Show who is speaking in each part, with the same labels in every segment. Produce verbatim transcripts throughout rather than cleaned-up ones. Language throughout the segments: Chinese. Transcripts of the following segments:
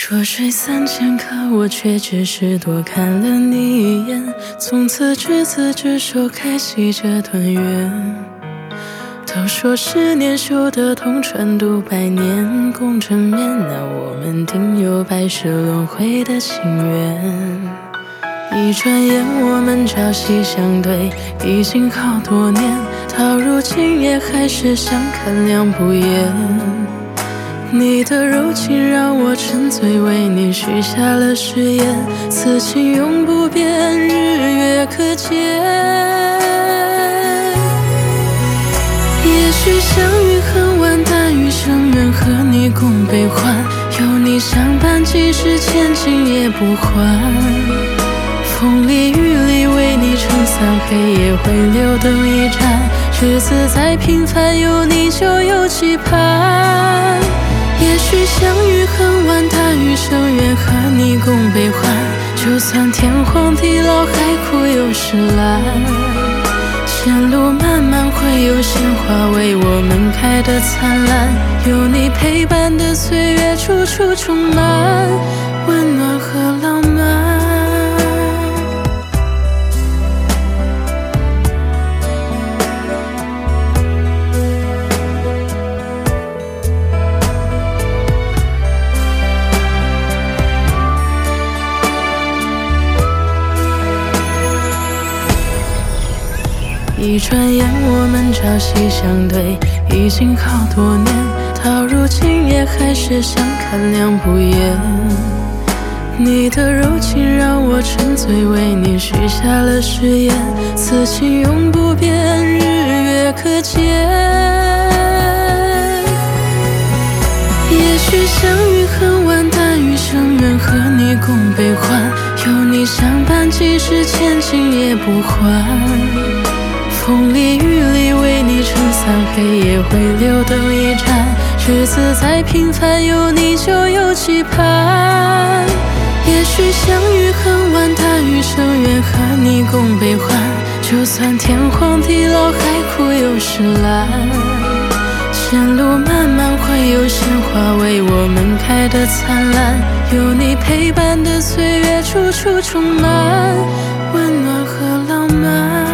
Speaker 1: 弱水三千客，我却只是多看了你一眼，从此执子之手，开启这段缘。都说十年修得同船渡百年，共枕眠，那我们定有百世轮回的情缘。一转眼，我们朝夕相对，已经好多年，到如今也还是相看两不厌。你的柔情让我沉醉，为你许下了誓言，此情永不变，日月可见。也许相遇很晚，但余生愿和你共悲欢，有你相伴，即使千金也不换。风里雨里为你撑伞，黑夜会留灯一盏，日子再平凡，有你就有期盼。也许相遇很晚，但余生愿和你共悲欢，就算天荒地老，海枯又石烂。前路漫漫，会有鲜花为我们开得灿烂，有你陪伴的岁月，处处充满温暖和浪漫。一转眼，我们朝夕相对，已经好多年，到如今也还是相看两不厌。你的柔情让我沉醉，为你许下了誓言，此情永不变，日月可见。也许相遇很晚，但余生愿和你共悲欢，有你相伴，即使千金也不换。风里雨里为你撑伞，黑夜会留灯一盏，日子再平凡，有你就有期盼。也许相遇很晚，但余生愿和你共悲欢，就算天荒地老，海枯又石烂。前路漫漫，会有鲜花为我们开得灿烂，有你陪伴的岁月，处处充满温暖和浪漫。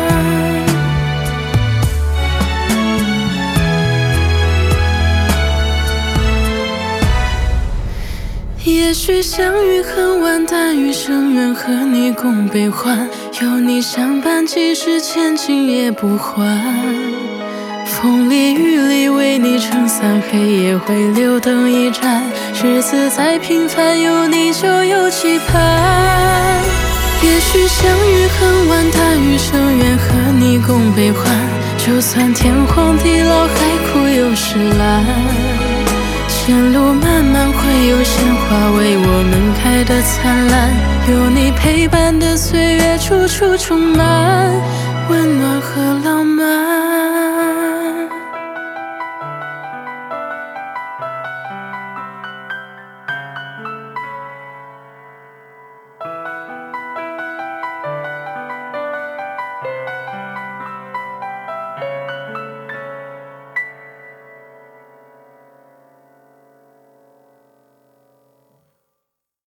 Speaker 1: 也许相遇很晚，但余生愿和你共悲欢，有你相伴，即使千金也不换。风里雨里为你撑伞，黑夜会留灯一盏，日子再平凡，有你就有期盼。也许相遇很晚，但余生愿和你共悲欢，就算天荒地老，海枯又石烂。前路漫漫，会有鲜花为我们开得灿烂，有你陪伴的岁月，处处充满温暖和浪漫。